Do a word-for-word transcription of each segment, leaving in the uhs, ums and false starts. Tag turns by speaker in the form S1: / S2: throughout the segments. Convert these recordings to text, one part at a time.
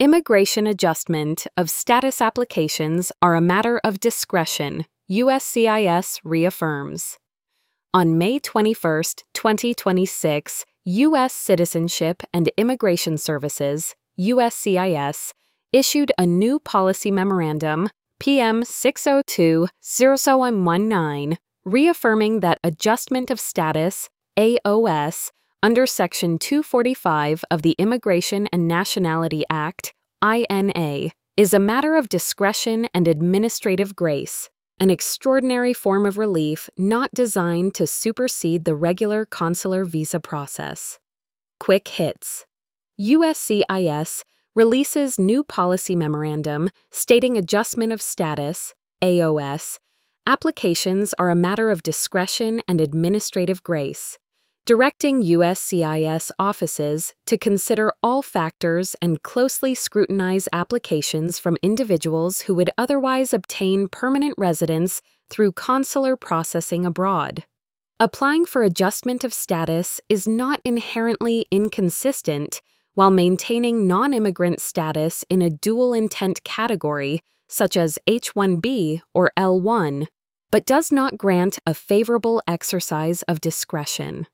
S1: Immigration adjustment of status applications are a matter of discretion, U S C I S reaffirms. On May twenty-first, twenty twenty-six, U S Citizenship and Immigration Services, U S C I S, issued a new policy memorandum, P M six oh two dash zero one one nine, reaffirming that adjustment of status, A O S, under Section two forty-five of the Immigration and Nationality Act, I N A, is a matter of discretion and administrative grace, an extraordinary form of relief not designed to supersede the regular consular visa process. Quick hits. U S C I S releases new policy memorandum stating adjustment of status, A O S, applications are a matter of discretion and administrative grace, directing U S C I S offices to consider all factors and closely scrutinize applications from individuals who would otherwise obtain permanent residence through consular processing abroad. Applying for adjustment of status is not inherently inconsistent while maintaining non-immigrant status in a dual intent category, such as H one B or L one, but does not grant a favorable exercise of discretion.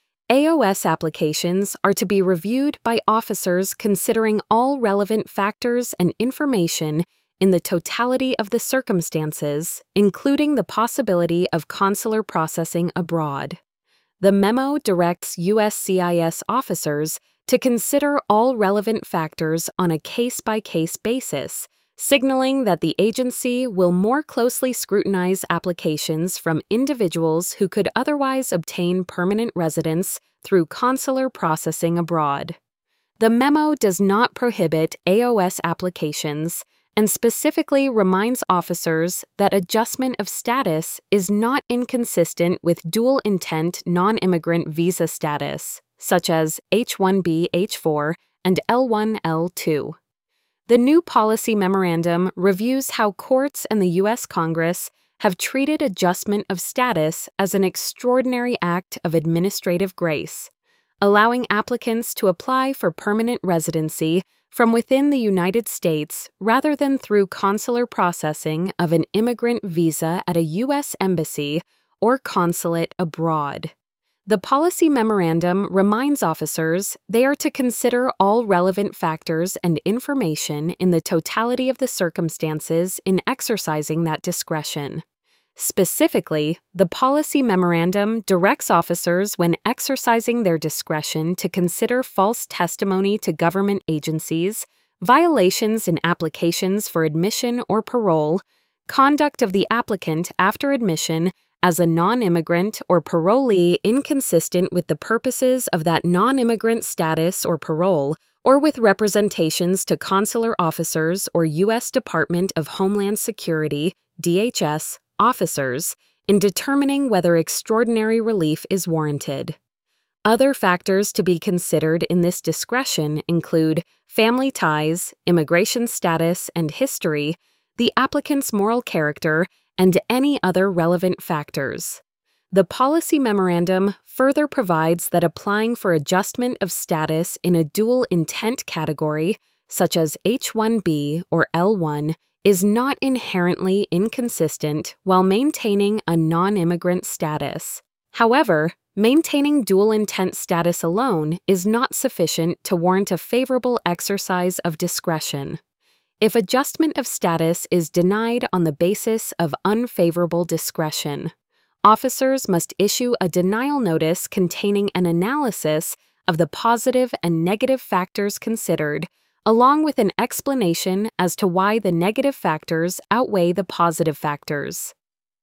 S1: A O S applications are to be reviewed by officers considering all relevant factors and information in the totality of the circumstances, including the possibility of consular processing abroad. The memo directs U S C I S officers to consider all relevant factors on a case-by-case basis, signaling that the agency will more closely scrutinize applications from individuals who could otherwise obtain permanent residence through consular processing abroad. The memo does not prohibit A O S applications and specifically reminds officers that adjustment of status is not inconsistent with dual intent non-immigrant visa status, such as H one B H four and L one L two. The new policy memorandum reviews how courts and the U S Congress have treated adjustment of status as an extraordinary act of administrative grace, allowing applicants to apply for permanent residency from within the United States rather than through consular processing of an immigrant visa at a U S embassy or consulate abroad. The policy memorandum reminds officers they are to consider all relevant factors and information in the totality of the circumstances in exercising that discretion. Specifically, the policy memorandum directs officers when exercising their discretion to consider false testimony to government agencies, violations in applications for admission or parole, conduct of the applicant after admission as a non-immigrant or parolee inconsistent with the purposes of that non-immigrant status or parole, or with representations to consular officers or U S Department of Homeland Security, D H S, officers in determining whether extraordinary relief is warranted. Other factors to be considered in this discretion include family ties, immigration status and history, the applicant's moral character, and any other relevant factors. The policy memorandum further provides that applying for adjustment of status in a dual intent category, such as H one B or L one, is not inherently inconsistent while maintaining a non-immigrant status. However, maintaining dual intent status alone is not sufficient to warrant a favorable exercise of discretion. If adjustment of status is denied on the basis of unfavorable discretion, officers must issue a denial notice containing an analysis of the positive and negative factors considered, along with an explanation as to why the negative factors outweigh the positive factors.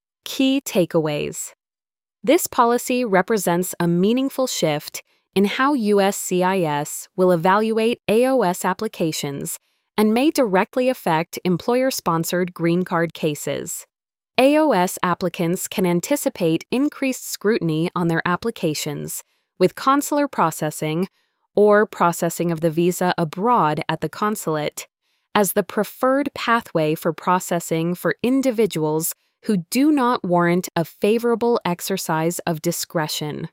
S1: Key takeaways. This policy represents a meaningful shift in how U S C I S will evaluate A O S applications and may directly affect employer-sponsored green card cases. A O S applicants can anticipate increased scrutiny on their applications, with consular processing or processing of the visa abroad at the consulate as the preferred pathway for processing for individuals who do not warrant a favorable exercise of discretion.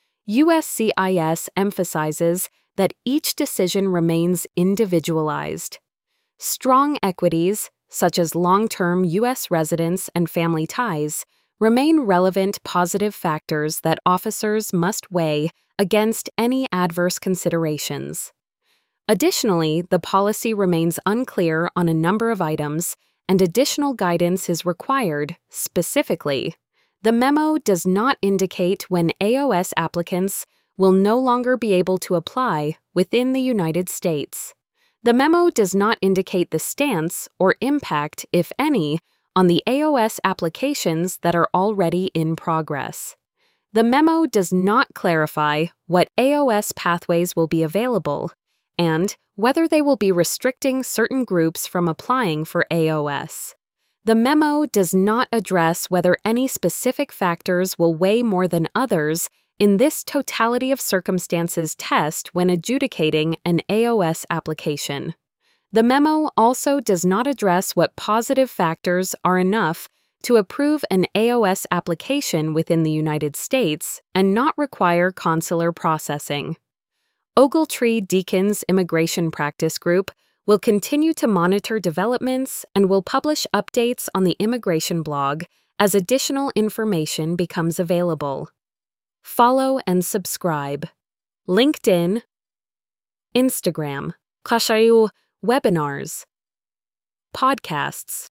S1: U S C I S emphasizes that each decision remains individualized, Strong equities, such as long-term U S residence and family ties, remain relevant positive factors that officers must weigh against any adverse considerations. Additionally, the policy remains unclear on a number of items, and additional guidance is required. Specifically, the memo does not indicate when A O S applicants will no longer be able to apply within the United States. The memo does not indicate the stance or impact, if any, on the A O S applications that are already in progress. The memo does not clarify what A O S pathways will be available and whether they will be restricting certain groups from applying for A O S. The memo does not address whether any specific factors will weigh more than others in this totality of circumstances test when adjudicating an A O S application. The memo also does not address what positive factors are enough to approve an A O S application within the United States and not require consular processing. Ogletree Deacon's Immigration Practice Group will continue to monitor developments and will publish updates on the immigration blog as additional information becomes available. Follow and subscribe. LinkedIn, Instagram, Kashayu webinars, podcasts.